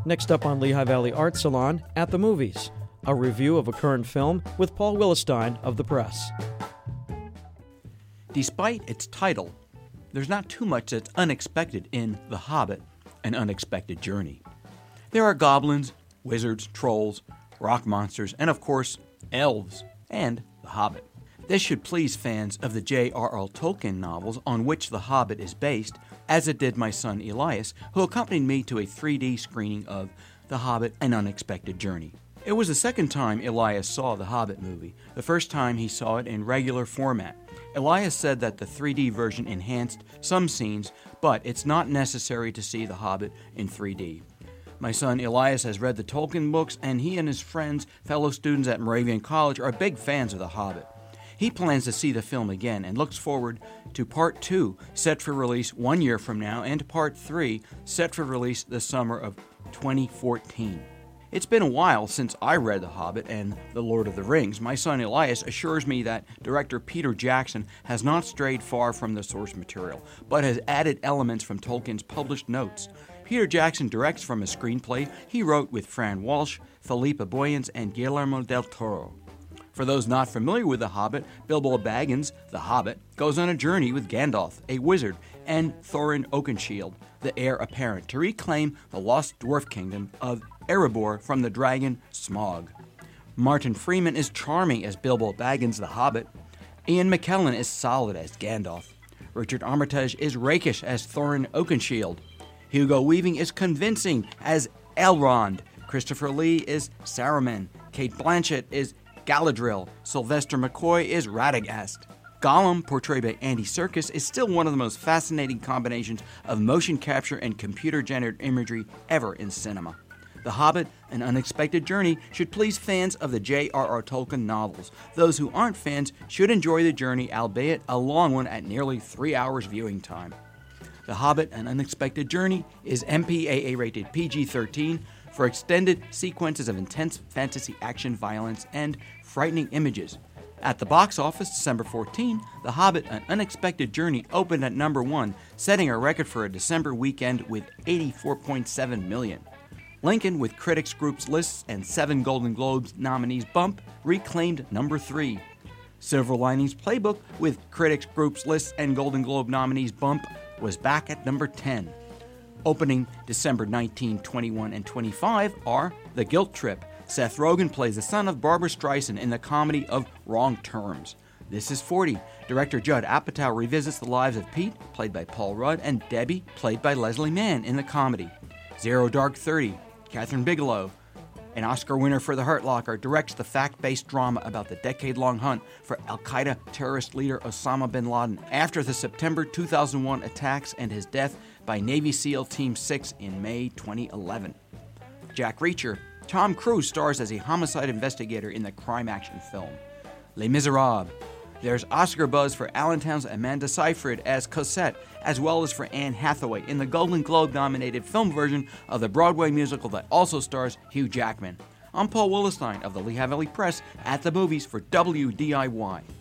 Next up on Lehigh Valley Art Salon, At the Movies, a review of a current film with Paul Willestein of The Press. Despite its title, there's not too much that's unexpected in The Hobbit, An Unexpected Journey. There are goblins, wizards, trolls, rock monsters, and of course, elves, and The Hobbit. This should please fans of the J.R.R. Tolkien novels on which The Hobbit is based, as it did my son Elias, who accompanied me to a 3D screening of The Hobbit, An Unexpected Journey. It was the second time Elias saw the Hobbit movie. The first time he saw it in regular format. Elias said that the 3D version enhanced some scenes, but it's not necessary to see The Hobbit in 3D. My son Elias has read the Tolkien books, and he and his friends, fellow students at Moravian College, are big fans of The Hobbit. He plans to see the film again and looks forward to Part 2, set for release 1 year from now, and Part 3, set for release the summer of 2014. It's been a while since I read The Hobbit and The Lord of the Rings. My son Elias assures me that director Peter Jackson has not strayed far from the source material, but has added elements from Tolkien's published notes. Peter Jackson directs from a screenplay he wrote with Fran Walsh, Philippa Boyens, and Guillermo del Toro. For those not familiar with The Hobbit, Bilbo Baggins, the Hobbit, goes on a journey with Gandalf, a wizard, and Thorin Oakenshield, the heir apparent, to reclaim the lost dwarf kingdom of Erebor from the dragon Smaug. Martin Freeman is charming as Bilbo Baggins the Hobbit. Ian McKellen is solid as Gandalf. Richard Armitage is rakish as Thorin Oakenshield. Hugo Weaving is convincing as Elrond. Christopher Lee is Saruman. Cate Blanchett is Galadriel. Sylvester McCoy is Radagast. Gollum, portrayed by Andy Serkis, is still one of the most fascinating combinations of motion capture and computer-generated imagery ever in cinema. The Hobbit, An Unexpected Journey should please fans of the J.R.R. Tolkien novels. Those who aren't fans should enjoy the journey, albeit a long one at nearly 3 hours viewing time. The Hobbit, An Unexpected Journey is MPAA rated PG-13 for extended sequences of intense fantasy action, violence, and frightening images. At the box office, December 14, The Hobbit, An Unexpected Journey opened at number 1, setting a record for a December weekend with $84.7 million. Lincoln, with critics groups lists and 7 Golden Globes nominees bump, reclaimed number 3. Silver Linings Playbook, with critics groups lists and Golden Globe nominees bump, was back at number 10. Opening December 19, 21, and 25 are The Guilt Trip. Seth Rogen plays the son of Barbra Streisand in the comedy of Wrong Terms. This is 40. Director Judd Apatow revisits the lives of Pete, played by Paul Rudd, and Debbie, played by Leslie Mann, in the comedy. Zero Dark 30. Catherine Bigelow, an Oscar winner for The Hurt Locker, directs the fact-based drama about the decade-long hunt for al-Qaeda terrorist leader Osama bin Laden after the September 2001 attacks and his death by Navy SEAL Team 6 in May 2011. Jack Reacher. Tom Cruise stars as a homicide investigator in the crime action film. Les Miserables. There's Oscar buzz for Allentown's Amanda Seyfried as Cosette, as well as for Anne Hathaway in the Golden Globe-nominated film version of the Broadway musical that also stars Hugh Jackman. I'm Paul Willestein of the Lehigh Valley Press, at the movies for WDIY.